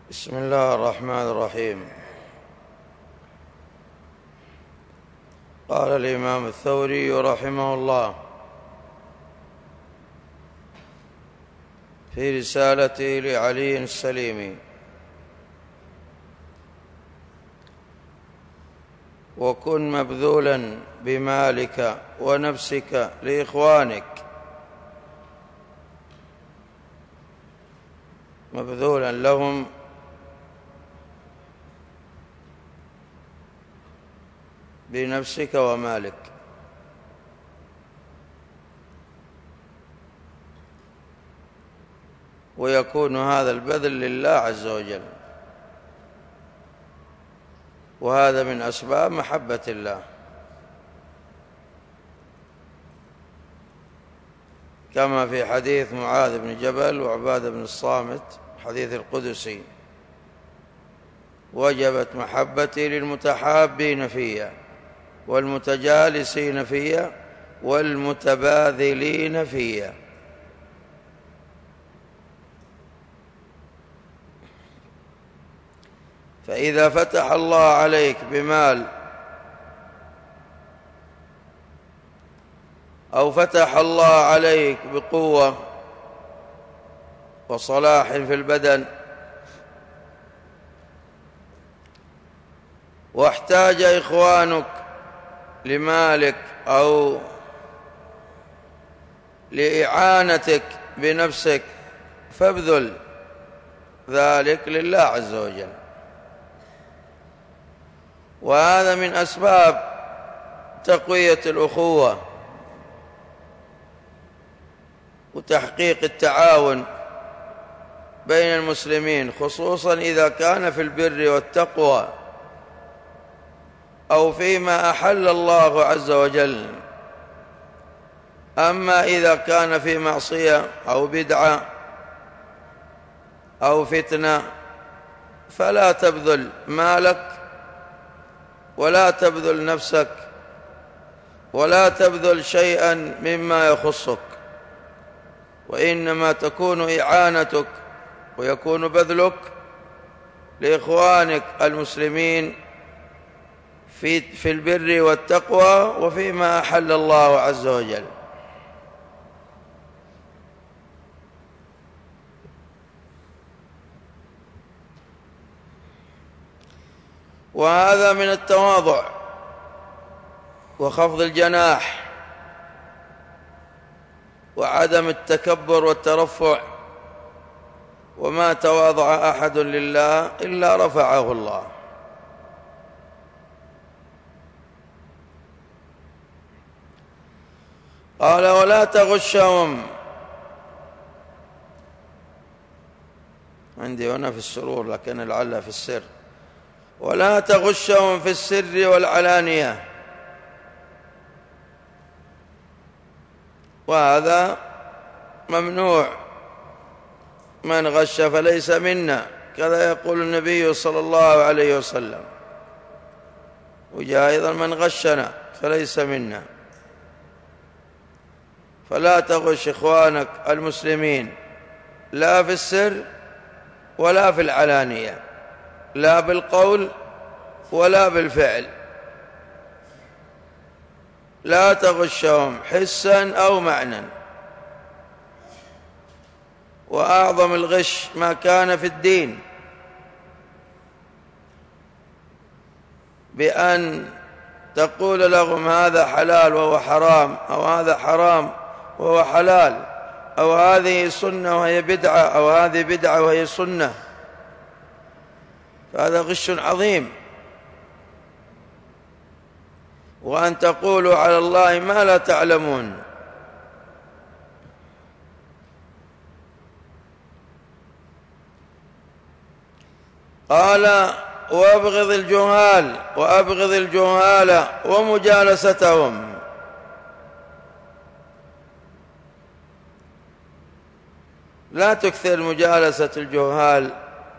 بسم الله الرحمن الرحيم. قال الإمام الثوري رحمه الله في رسالته لعلي السليمي: وكن مبذولا بمالك ونفسك لإخوانك، مبذولا لهم بنفسك ومالك. ويكون هذا البذل لله عز وجل، وهذا من أسباب محبة الله، كما في حديث معاذ بن جبل وعبادة بن الصامت حديث القدسي: وجبت محبتي للمتحابين فيا والمتجالسين فيا والمتباذلين فيا. فإذا فتح الله عليك بمال أو فتح الله عليك بقوة وصلاح في البدن، واحتاج إخوانك لمالك أو لإعانتك بنفسك، فابذل ذلك لله عز وجل. وهذا من أسباب تقوية الأخوة وتحقيق التعاون بين المسلمين، خصوصا إذا كان في البر والتقوى أو فيما أحل الله عز وجل. أما إذا كان في معصية أو بدعة أو فتنة فلا تبذل مالك ولا تبذل نفسك ولا تبذل شيئا مما يخصك، وإنما تكون إعانتك ويكون بذلك لإخوانك المسلمين في البر والتقوى وفيما أحل الله عز وجل. وهذا من التواضع وخفض الجناح وعدم التكبر والترفع. وما تواضع أحد لله إلا رفعه الله. قال: ولا تغشهم. عندي هنا في السرور لكن لعل في السر: ولا تغشهم في السر والعلانية. وهذا ممنوع، من غش فليس منا، كذا يقول النبي صلى الله عليه وسلم. وجاء أيضا: من غشنا فليس منا. فلا تغش إخوانك المسلمين لا في السر ولا في العلانية، لا بالقول ولا بالفعل. لا تغشهم حسا أو معنى. وأعظم الغش ما كان في الدين، بأن تقول لهم هذا حلال وهو حرام، أو هذا حرام وهو حلال، أو هذه سنة وهي بدعة، أو هذه بدعة وهي سنة. فهذا غش عظيم. وأن تقولوا على الله ما لا تعلمون. قال: وأبغض الجهال وأبغض الجهال ومجالستهم. لا تكثر مجالسة الجهال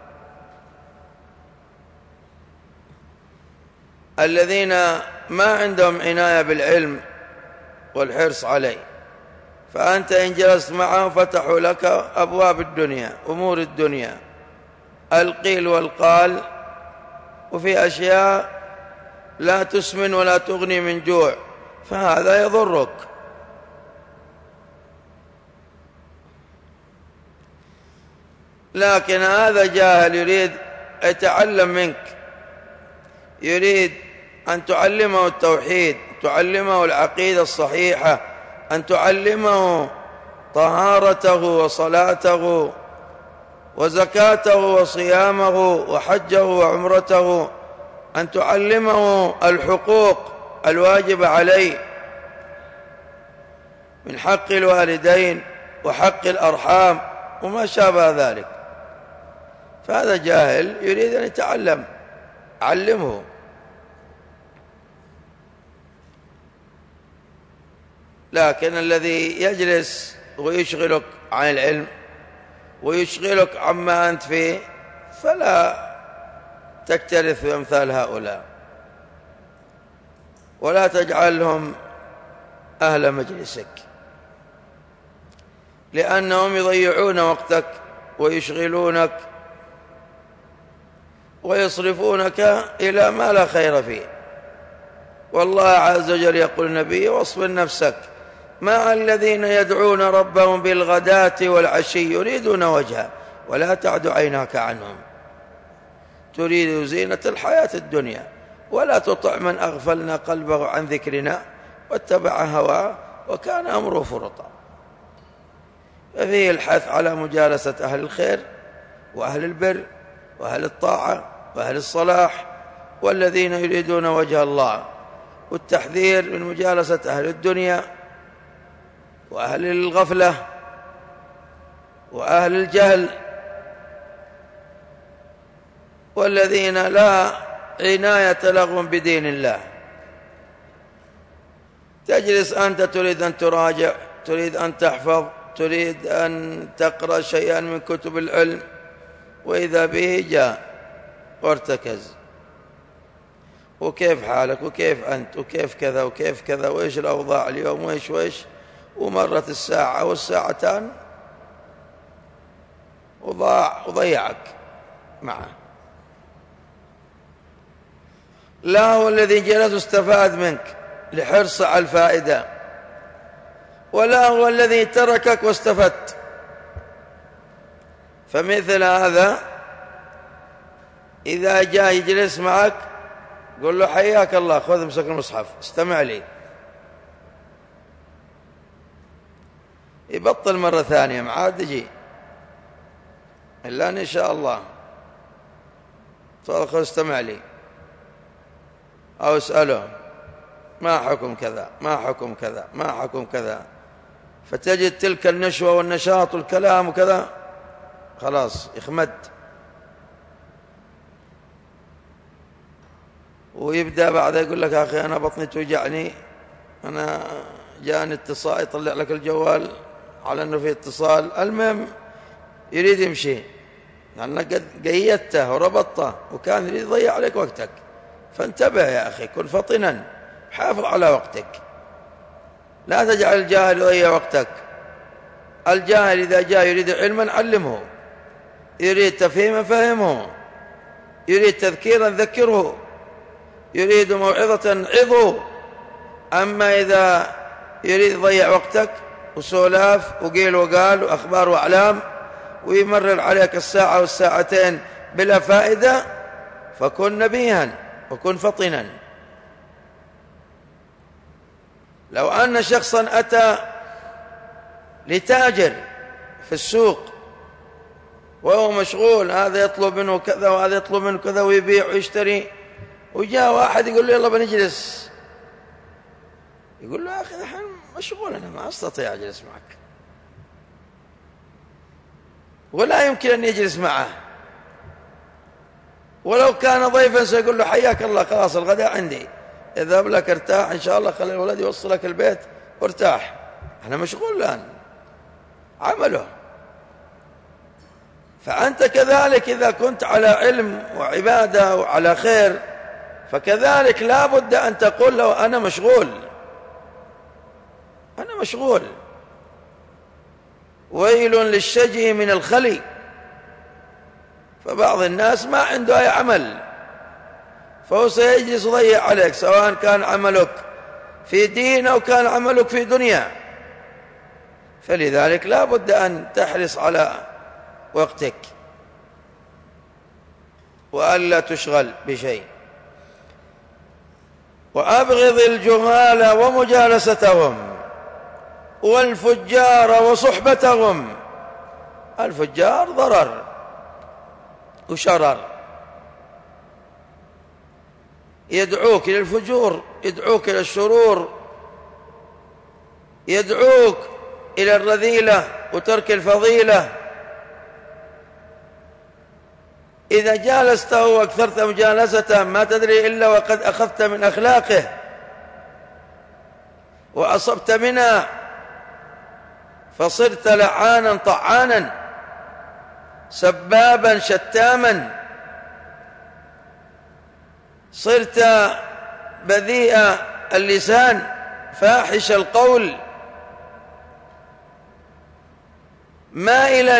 الذين ما عندهم عناية بالعلم والحرص عليه. فأنت إن جلست معهم فتحوا لك أبواب الدنيا، أمور الدنيا، القيل والقال، وفي أشياء لا تسمن ولا تغني من جوع، فهذا يضرك. لكن هذا جاهل يريد يتعلم منك، يريد أن تعلمه التوحيد، تعلمه العقيدة الصحيحة، أن تعلمه طهارته وصلاته وزكاته وصيامه وحجه وعمرته، أن تعلمه الحقوق الواجبة عليه من حق الوالدين وحق الأرحام وما شابه ذلك. فهذا جاهل يريد أن يتعلم، علمه. لكن الذي يجلس ويشغلك عن العلم ويشغلك عما أنت فيه فلا تكترث بأمثال هؤلاء، ولا تجعلهم أهل مجلسك، لأنهم يضيعون وقتك ويشغلونك ويصرفونك إلى ما لا خير فيه. والله عز وجل يقول النبي: واصبر نفسك مع الذين يدعون ربهم بالغداة والعشي يريدون وجهه ولا تعد عيناك عنهم تريد زينة الحياة الدنيا ولا تطع من أغفلنا قلبه عن ذكرنا واتبع هواه وكان أمره فرطا. ففيه الحث على مجالسة أهل الخير وأهل البر وأهل الطاعة وأهل الصلاح والذين يريدون وجه الله، والتحذير من مجالسة أهل الدنيا وأهل الغفلة وأهل الجهل والذين لا عناية لهم بدين الله. تجلس أنت تريد أن تراجع، تريد أن تحفظ، تريد أن تقرأ شيئا من كتب العلم، وإذا به جاء وارتكز: وكيف حالك وكيف أنت وكيف كذا وكيف كذا وإيش الأوضاع اليوم وإيش، ومرت الساعة والساعتان وضيعك معه. لا هو الذي جلس استفاد منك لحرص على الفائدة، ولا هو الذي تركك واستفدت. فمثل هذا إذا جاء يجلس معك قل له: حياك الله، خذ امسك المصحف استمع لي. يبطل مرة ثانية ما عاد يجي إلا إن شاء الله. خذ استمع لي، أو اسأله: ما حكم كذا، ما حكم كذا، ما حكم كذا. فتجد تلك النشوة والنشاط والكلام وكذا خلاص يخمد، ويبدأ بعد يقول لك: أخي أنا بطني توجعني، أنا جاني اتصال، يطلع لك الجوال على أنه في اتصال. المهم يريد يمشي لأنك قد قيدته وربطته وكان يريد يضيع عليك وقتك. فانتبه يا أخي، كن فطنا، حافظ على وقتك، لا تجعل الجاهل يضيع وقتك. الجاهل إذا جاء يريد علما علمه، يريد تفهيما فهمه، يريد تذكيرا ذكره، يريد موعظة عظه. أما إذا يريد يضيع وقتك وسولاف وقيل وقال وأخبار وأعلام ويمرر عليك الساعة والساعتين بلا فائدة، فكن نبيها وكن فطنا. لو أن شخصا أتى لتاجر في السوق وهو مشغول، هذا يطلب منه كذا وهذا يطلب منه كذا ويبيع ويشتري، وجاء واحد يقول له: يلا بنجلس، يقول له: يا أخي الحين مشغول، أنا ما أستطيع أجلس معك، ولا يمكن أن يجلس معه. ولو كان ضيفا سيقول له: حياك الله، خلاص الغداء عندي، اذهب لك ارتاح إن شاء الله، خلي الولد يوصلك البيت وارتاح، أنا مشغول الآن عمله. فأنت كذلك إذا كنت على علم وعبادة وعلى خير فكذلك لا بد أن تقول له: أنا مشغول، أنا مشغول. ويل للشجي من الخلي، فبعض الناس ما عنده أي عمل، فهو سيجلس يضيع عليك، سواء كان عملك في دين أو كان عملك في دنيا. فلذلك لا بد أن تحرص على وقتك وألا تشغل بشيء. وأبغض الجهال ومجالستهم والفجار وصحبتهم. الفجار ضرر وشرر، يدعوك إلى الفجور، يدعوك إلى الشرور، يدعوك إلى الرذيلة وترك الفضيلة. إذا جالسته واكثرت مجالسته ما تدري إلا وقد أخذت من أخلاقه وأصبت منها، فصرت لعانا طعانا سبابا شتاما، صرت بذيء اللسان فاحش القول مائلا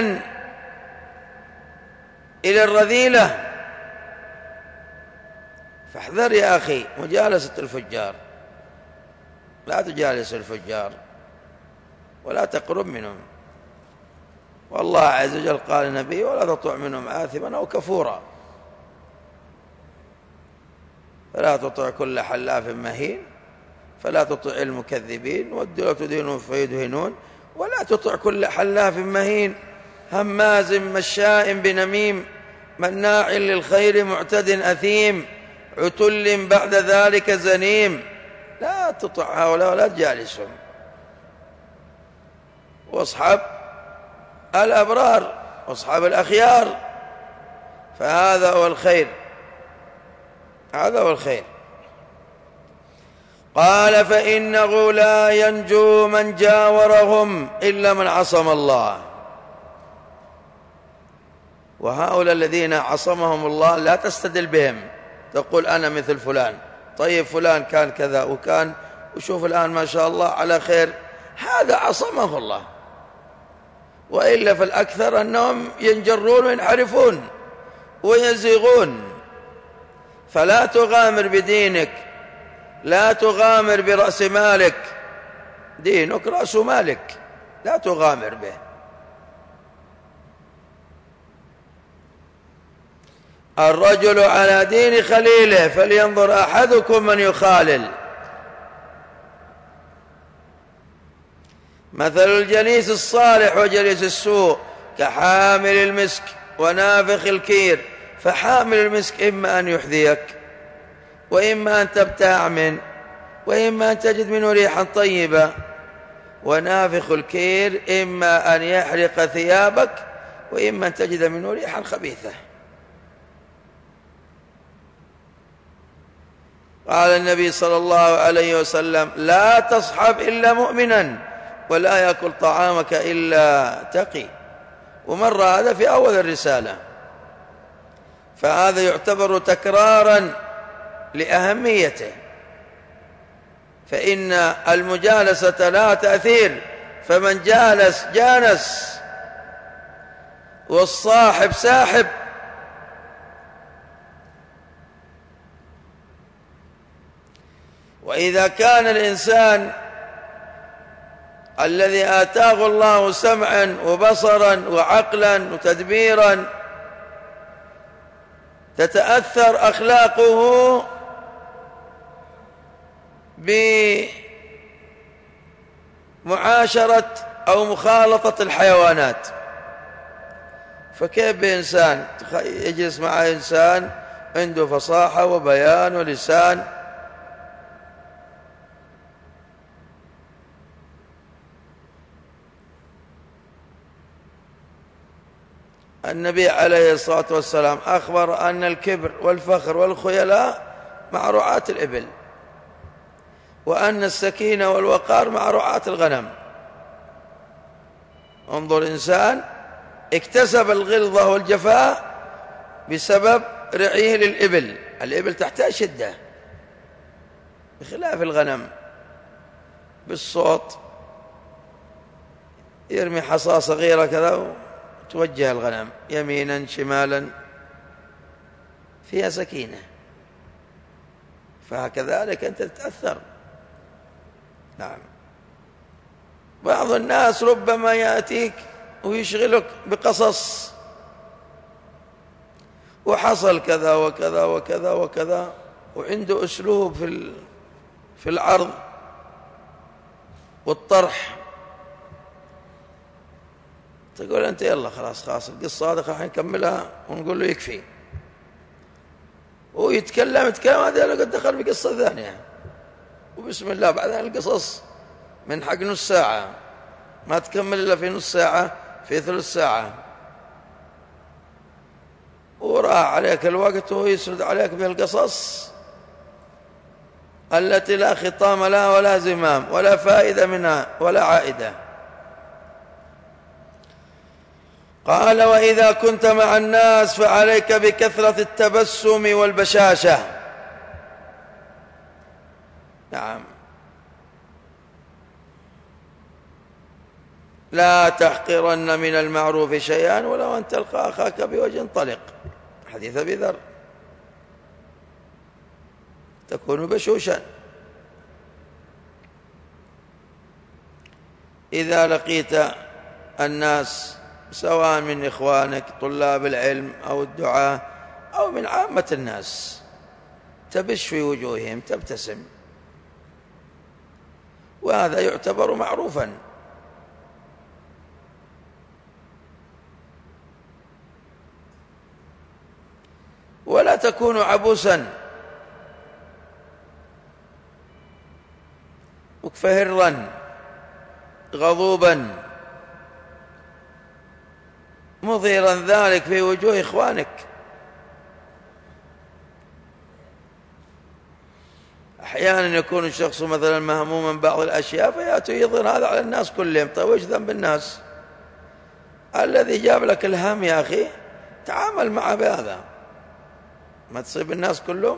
إلى الرذيلة. فاحذر يا أخي مجالسة الفجار، لا تجالس الفجار ولا تقرب منهم. والله عز وجل قال النبي: ولا تطع منهم آثما أو كفورا. فلا تطع كل حلاف مهين، فلا تطع المكذبين، ودوا لو تدهنون فيدهنون. ولا تطع كل حلاف مهين هماز مشاء بنميم مناع للخير معتد أثيم عتل بعد ذلك زنيم. لا تطع هؤلاء ولا تجالسهم، واصحاب الأبرار واصحاب الأخيار، فهذا هو الخير، هذا هو الخير. قال: فإنه لا ينجو من جاورهم إلا من عصم الله. وهؤلاء الذين عصمهم الله لا تستدل بهم تقول أنا مثل فلان، طيب فلان كان كذا وكان وشوف الآن ما شاء الله على خير، هذا عصمه الله. وإلا فالأكثر أنهم ينجرون وينحرفون ويزيغون. فلا تغامر بدينك، لا تغامر برأس مالك، دينك رأس مالك، لا تغامر به. الرجل على دين خليله فلينظر أحدكم من يخالل. مثل الجليس الصالح وجليس السوء كحامل المسك ونافخ الكير، فحامل المسك إما أن يحذيك وإما أن تبتاع منه وإما أن تجد منه ريحا طيبة، ونافخ الكير إما أن يحرق ثيابك وإما أن تجد منه ريحا خبيثة. قال النبي صلى الله عليه وسلم: لا تصحب إلا مؤمنا ولا يأكل طعامك إلا تقي. ومر هذا في أول الرسالة، فهذا يعتبر تكرارا لأهميته، فإن المجالسة لها تأثير، فمن جالس جانس والصاحب ساحب. وإذا كان الإنسان الذي آتاه الله سمعا وبصرا وعقلا وتدبيرا تتأثر أخلاقه بمعاشرة أو مخالطة الحيوانات، فكيف بإنسان يجلس مع إنسان عنده فصاحة وبيان ولسان؟ النبي عليه الصلاة والسلام أخبر أن الكبر والفخر والخيلاء مع رعاة الإبل، وأن السكينة والوقار مع رعاة الغنم. انظر، إنسان اكتسب الغلظة والجفاء بسبب رعيه للإبل. الإبل تحتاج شدة بخلاف الغنم، بالصوت يرمي حصى صغيرة كذا توجه الغنم يمينا شمالا فيها سكينة، فكذلك أنت تتأثر. نعم. بعض الناس ربما يأتيك ويشغلك بقصص، وحصل كذا وكذا وكذا وكذا، وعنده أسلوب في العرض والطرح. تقول أنت يلا خلاص القصة هذه راح نكملها ونقول له يكفي، ويتكلم هذا قد دخل في قصة ثانية، وبسم الله بعدها القصص من حق نص ساعة ما تكمل إلا في نص ساعة، في ثلث ساعة، وراح عليك الوقت وهو يسرد عليك بالقصص التي لا خطام لها ولا زمام ولا فائدة منها ولا عائدة. قال: وإذا كنت مع الناس فعليك بكثرة التبسم والبشاشة. نعم. لا تحقرن من المعروف شيئا ولو أن تلقى أخاك بوجه طلق، حديث أبي ذر. تكون بشوشا. إذا لقيت الناس سواء من إخوانك طلاب العلم أو الدعاة أو من عامة الناس، تبش في وجوههم، تبتسم، وهذا يعتبر معروفا. ولا تكون عبوسا مكفهرا غضوبا مظهرا ذلك في وجوه إخوانك. أحيانا يكون الشخص مثلا مهموما بعض الأشياء فيأتي يظهر هذا على الناس كلهم. طيب وش ذنب الناس؟ الذي جاب لك الهم يا أخي تعامل معه بهذا، ما تصيب الناس كلهم.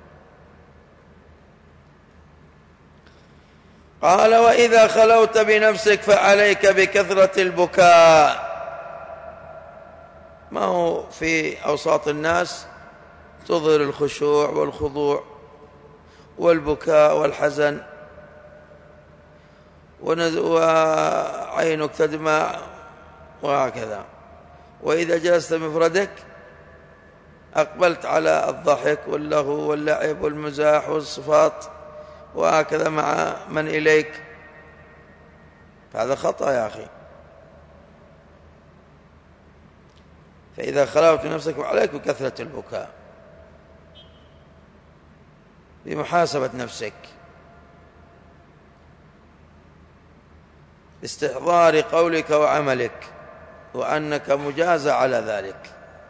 قال: وإذا خلوت بنفسك فعليك بكثرة البكاء. ما هو في أوساط الناس تظهر الخشوع والخضوع والبكاء والحزن، وعينك تدمع وهكذا. وإذا جلست بمفردك أقبلت على الضحك واللهو واللعب والمزاح والصفات وهكذا مع من إليك، فهذا خطأ يا أخي. فإذا خلوت نفسك وعليك بكثرة البكاء، بمحاسبة نفسك، استحضار قولك وعملك وأنك مجازى على ذلك.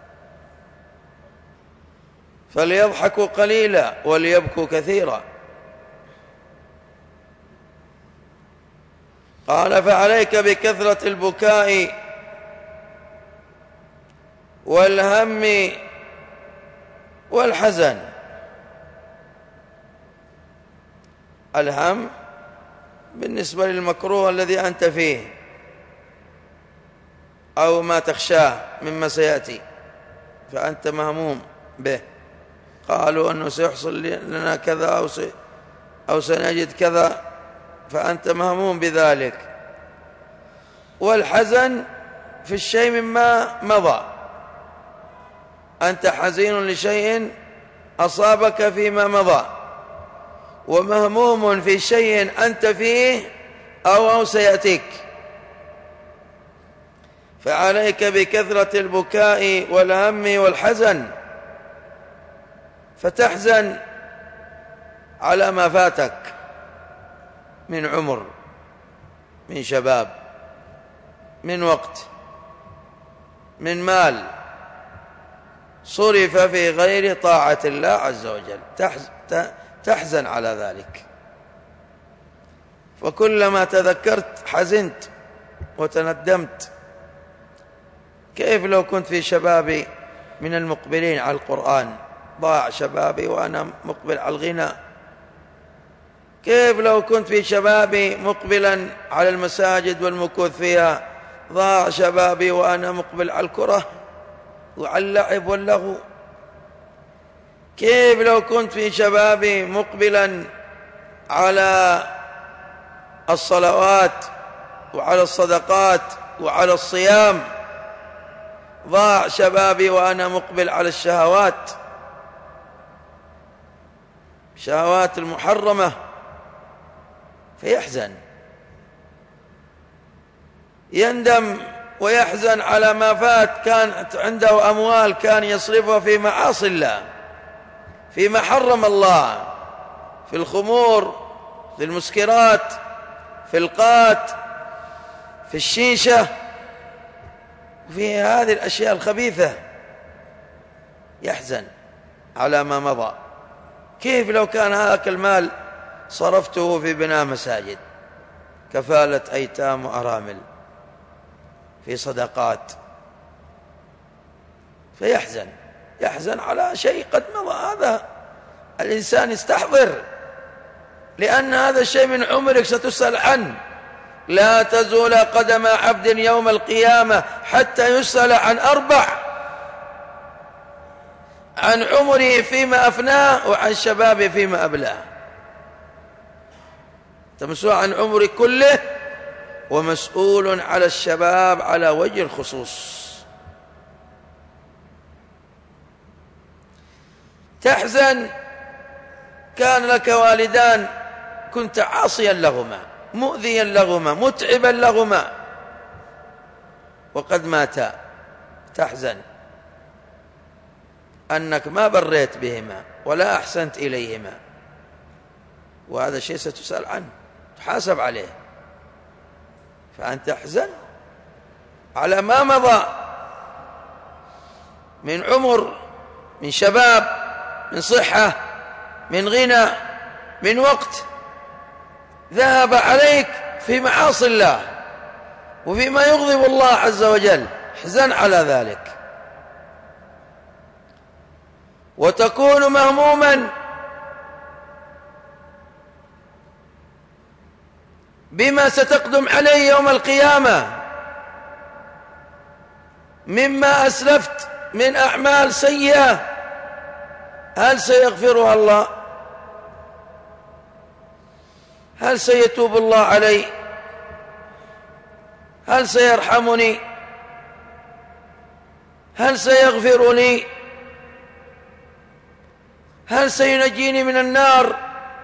فليضحكوا قليلا وليبكوا كثيرا. قال: فعليك بكثرة البكاء والهم والحزن. الهم بالنسبة للمكروه الذي أنت فيه أو ما تخشاه مما سيأتي، فأنت مهموم به. قالوا أنه سيحصل لنا كذا أو سنجد كذا، فأنت مهموم بذلك. والحزن في الشيء مما مضى، أنت حزين لشيء أصابك فيما مضى، ومهموم في شيء أنت فيه أو سيأتيك. فعليك بكثرة البكاء والهم والحزن، فتحزن على ما فاتك من عمر، من شباب، من وقت، من مال صرف في غير طاعة الله عز وجل، تحزن على ذلك. وكلما تذكرت حزنت وتندمت. كيف لو كنت في شبابي من المقبلين على القرآن، ضاع شبابي وأنا مقبل على الغنى. كيف لو كنت في شبابي مقبلا على المساجد والمكوث فيها، ضاع شبابي وأنا مقبل على الكرة وعلى اللعب واللغو. كيف لو كنت في شبابي مقبلا على الصلوات وعلى الصدقات وعلى الصيام، ضاع شبابي وأنا مقبل على الشهوات، شهوات المحرمة، فيحزن، يندم ويحزن على ما فات. كانت عنده أموال كان يصرفها في معاصي الله، فيما حرم الله، في الخمور، في المسكرات، في القات، في الشيشة، في هذه الأشياء الخبيثة، يحزن على ما مضى. كيف لو كان هذا المال صرفته في بناء مساجد، كفالة أيتام وأرامل، في صدقات، فيحزن، يحزن على شيء قد مضى. هذا الإنسان يستحضر، لأن هذا الشيء من عمرك ستسأل عنه. لا تزول قدم عبد يوم القيامة حتى يسأل عن 4: عن عمره فيما أفناه، وعن شبابه فيما أبلاه. أنت مسؤول عن عمرك كله، ومسؤول على الشباب على وجه الخصوص. تحزن كان لك والدان كنت عاصيا لهما، مؤذيا لهما، متعبا لهما، وقد ماتا، تحزن أنك ما بريت بهما ولا أحسنت إليهما، وهذا الشيء ستسأل عنه، تحاسب عليه. فأنت تحزن على ما مضى من عمر، من شباب، من صحة، من غنى، من وقت ذهب عليك في معاصي الله وفيما يغضب الله عز وجل. احزن على ذلك، وتكون مهموما بما ستقدم عليه يوم القيامة مما أسلفت من أعمال سيئة. هل سيغفرها الله؟ هل سيتوب الله علي؟ هل سيرحمني؟ هل سيغفر لي؟ هل سينجيني من النار؟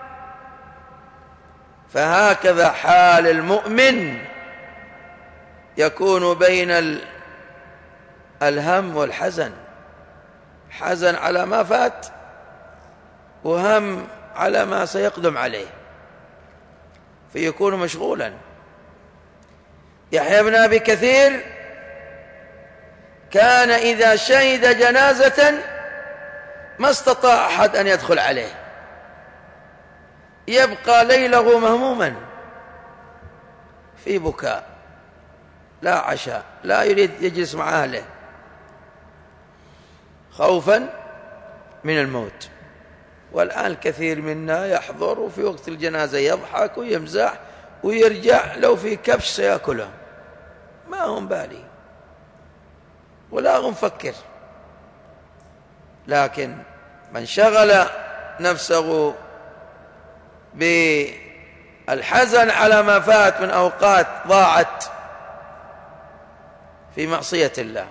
فهكذا حال المؤمن، يكون بين الهم والحزن، حزن على ما فات وهم على ما سيقدم عليه، فيكون مشغولا. يحيى بن أبي كثير كان إذا شهد جنازة ما استطاع أحد أن يدخل عليه، يبقى ليله مهموما في بكاء، لا عشاء، لا يريد يجلس مع أهله خوفا من الموت. والآن كثير منا يحضر وفي وقت الجنازة يضحك ويمزح ويرجع، لو في كبش سيأكله، ما هم بالي ولا هم فكر. لكن من شغل نفسه بالحزن على ما فات من أوقات ضاعت في معصية الله،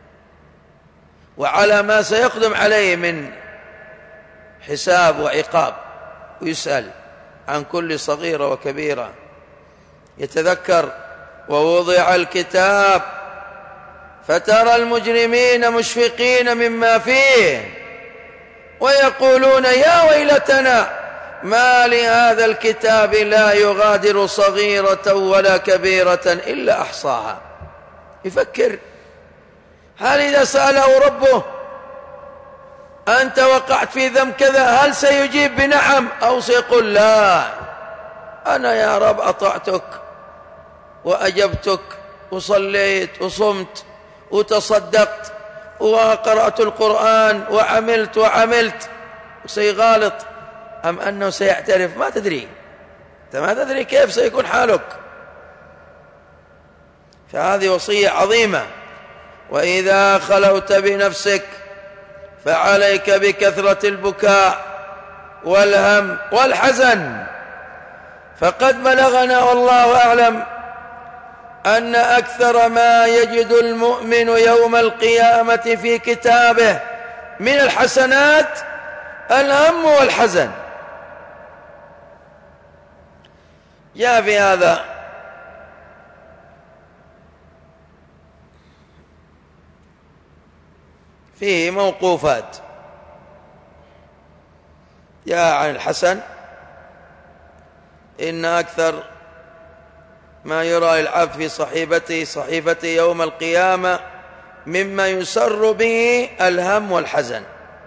وعلى ما سيقدم عليه من حساب وعقاب، ويسأل عن كل صغيرة وكبيرة. يتذكر: ووضع الكتاب فترى المجرمين مشفقين مما فيه ويقولون يا ويلتنا ما لهذا الكتاب لا يغادر صغيرة ولا كبيرة إلا أحصاها. يفكر: هل إذا سأله ربه أنت وقعت في ذنب كذا هل سيجيب بنعم أو سيقول لا، أنا يا رب أطعتك وأجبتك وصليت وصمت وتصدقت وقرأت القرآن وعملت، وسيغالط أم أنه سيعترف؟ ما تدري، أنت ما تدري كيف سيكون حالك. فهذه وصية عظيمة. وإذا خلوت بنفسك فعليك بكثرة البكاء والهم والحزن. فقد بلغنا والله أعلم أن أكثر ما يجد المؤمن يوم القيامة في كتابه من الحسنات الهم والحزن. جاء في هذا فيه موقوفات، جاء عن الحسن: إن أكثر ما يرى العبد في صحيفته يوم القيامة مما يسر به الهم والحزن.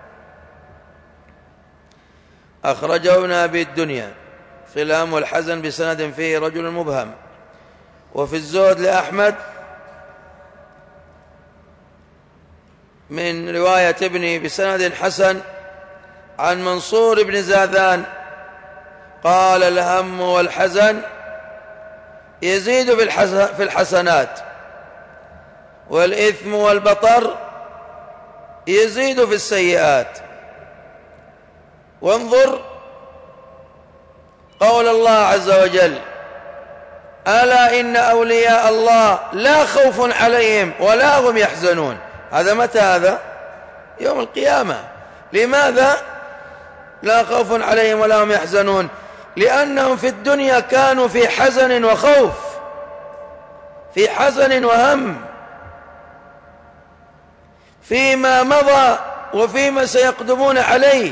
أخرجه ابن أبي الدنيا في الهم والحزن بسند فيه رجل مبهم. وفي الزهد لأحمد من رواية ابنه بسند حسن عن منصور بن زاذان قال: الهم والحزن يزيد في الحسنات، والإثم والبطر يزيد في السيئات. وانظر قول الله عز وجل: ألا إن أولياء الله لا خوف عليهم ولا هم يحزنون. هذا متى؟ هذا يوم القيامة. لماذا لا خوف عليهم ولا هم يحزنون؟ لأنهم في الدنيا كانوا في حزن وخوف، في حزن وهم فيما مضى وفيما سيقدمون عليه.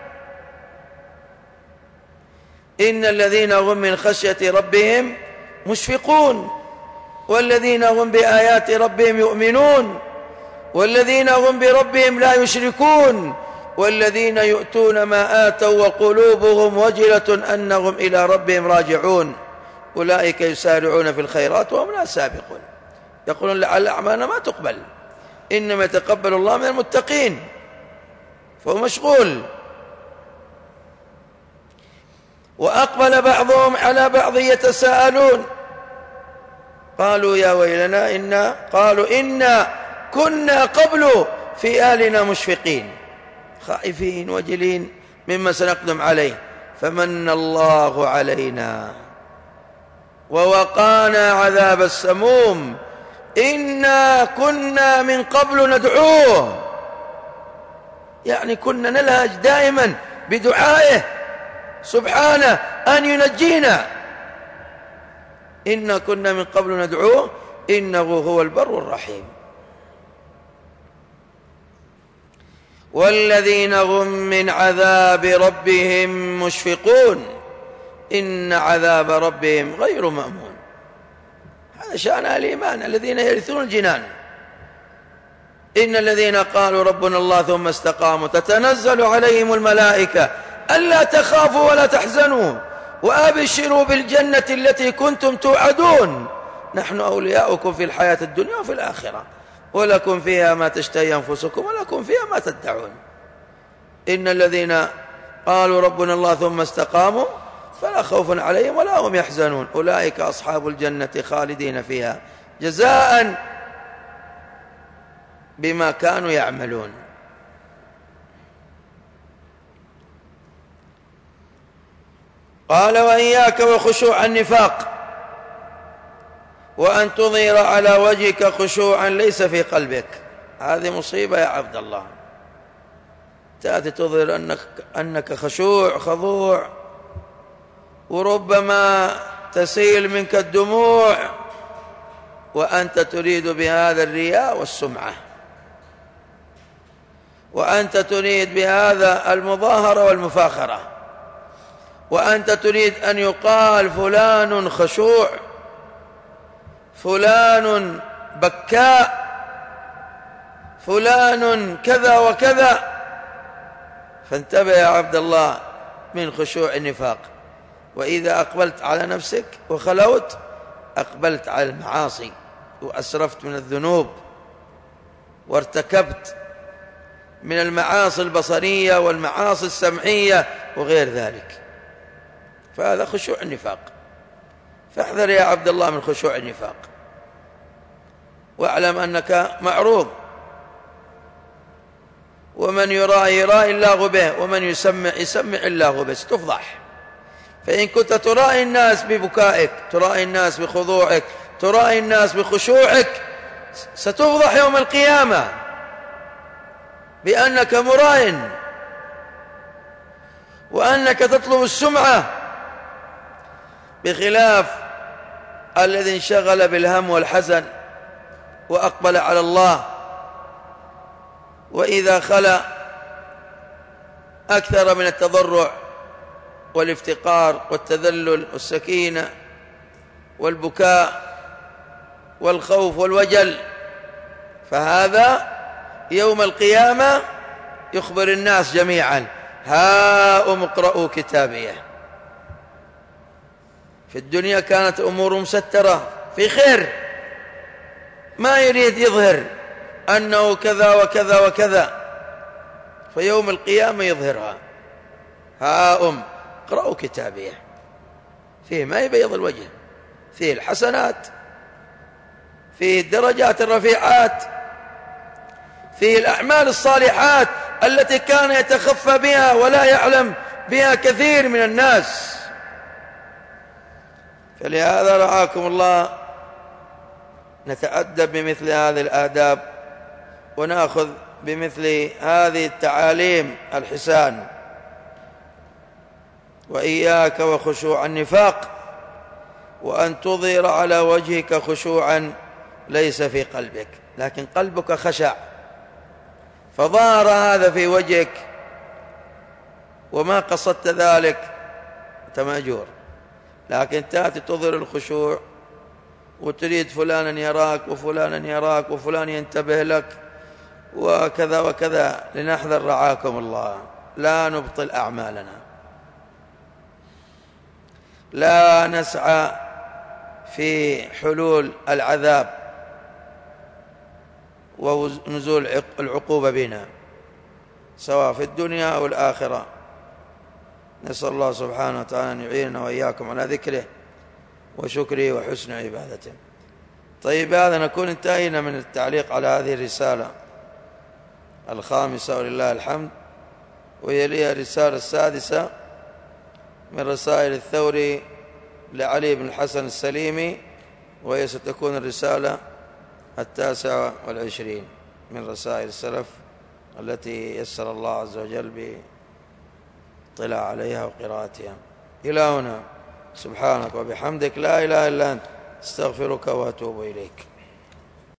إن الذين هم من خشية ربهم مشفقون، والذين هم بآيات ربهم يؤمنون، والذين هم بربهم لا يشركون، والذين يؤتون ما آتوا وقلوبهم وجلة أنهم إلى ربهم راجعون، أولئك يسارعون في الخيرات وهم لا سابقون. يقولون لعل أعمالنا ما تقبل، إنما يتقبل الله من المتقين، فهو مشغول. وأقبل بعضهم على بعض يتساءلون قالوا: يا ويلنا قالوا: إنا كنا قبل في أهلنا مشفقين، خائفين وجلين مما سنقدم عليه، فمن الله علينا ووقانا عذاب السموم، إنا كنا من قبل ندعوه. يعني كنا نلهج دائما بدعائه سبحانه أن ينجينا. إنا كنا من قبل ندعوه إنه هو البر الرحيم. والذين هم من عذاب ربهم مشفقون، إن عذاب ربهم غير مأمون. هذا شأن الإيمان الذين يرثون الجنان. إن الذين قالوا ربنا الله ثم استقاموا تتنزل عليهم الملائكة ألا تخافوا ولا تحزنوا وأبشروا بالجنة التي كنتم توعدون، نحن أولياؤكم في الحياة الدنيا وفي الآخرة، ولكم فيها ما تشتهي أنفسكم ولكم فيها ما تدعون. إن الذين قالوا ربنا الله ثم استقاموا فلا خوف عليهم ولا هم يحزنون، أولئك أصحاب الجنة خالدين فيها جزاء بما كانوا يعملون. قال: وإياك وخشوع النفاق، وأن تظهر على وجهك خشوعا ليس في قلبك. هذه مصيبة يا عبد الله، تأتي تظهر أنك خشوع خضوع، وربما تسيل منك الدموع، وأنت تريد بهذا الرياء والسمعة، وأنت تريد بهذا المظاهرة والمفاخرة، وأنت تريد أن يقال فلان خشوع، فلان بكاء، فلان كذا وكذا. فانتبه يا عبد الله من خشوع النفاق. وإذا أقبلت على نفسك وخلوت أقبلت على المعاصي وأسرفت من الذنوب وارتكبت من المعاصي البصرية والمعاصي السمعية وغير ذلك، فهذا خشوع النفاق. فاحذر يا عبد الله من خشوع النفاق، واعلم أنك معروض، ومن يرائي يرائي الله به، ومن يسمع يسمع الله به، ستفضح. فإن كنت ترائي الناس ببكائك، ترائي الناس بخضوعك، ترائي الناس بخشوعك، ستفضح يوم القيامة بأنك مراء، وأنك تطلب السمعة، بخلاف الذي انشغل بالهم والحزن وأقبل على الله، وإذا خلا أكثر من التضرع والافتقار والتذلل والسكينة والبكاء والخوف والوجل، فهذا يوم القيامة يخبر الناس جميعا: هاؤم اقرءوا كتابيه. في الدنيا كانت أمور مسترة في خير، ما يريد يظهر أنه كذا وكذا وكذا، فيوم القيامة يظهرها: هاؤم اقرءوا كتابيه. فيه ما يبيض الوجه، فيه الحسنات، فيه الدرجات الرفيعات، فيه الأعمال الصالحات التي كان يتخفى بها ولا يعلم بها كثير من الناس. فلهذا رعاكم الله نتأدب بمثل هذه الآداب، ونأخذ بمثل هذه التعاليم الحسان. وإياك وخشوع النفاق، وأن تظهر على وجهك خشوعا ليس في قلبك، لكن قلبك خشع، فظهر هذا في وجهك وما قصدت ذلك، أنت مأجور. لكن تأتي تظهر الخشوع وتريد فلانا يراك وفلانا يراك وفلان ينتبه لك وكذا وكذا. لنحذر رعاكم الله، لا نبطل أعمالنا، لا نسعى في حلول العذاب ونزول العقوبة بنا سواء في الدنيا أو الآخرة. نسأل الله سبحانه وتعالى أن يعيننا وإياكم على ذكره وشكره وحسن عبادته. طيب، هذا نكون انتهينا من التعليق على هذه الرسالة الخامسة ولله الحمد، ويليها الرسالة السادسة من رسائل الثوري لعلي بن الحسن السليمي، وهي ستكون الرسالة 29 من رسائل السلف التي يسر الله عز وجل باطلاع عليها وقراءتها. إلى هنا، سبحانك وبحمدك، لا إله إلا أنت، استغفرك وأتوب إليك.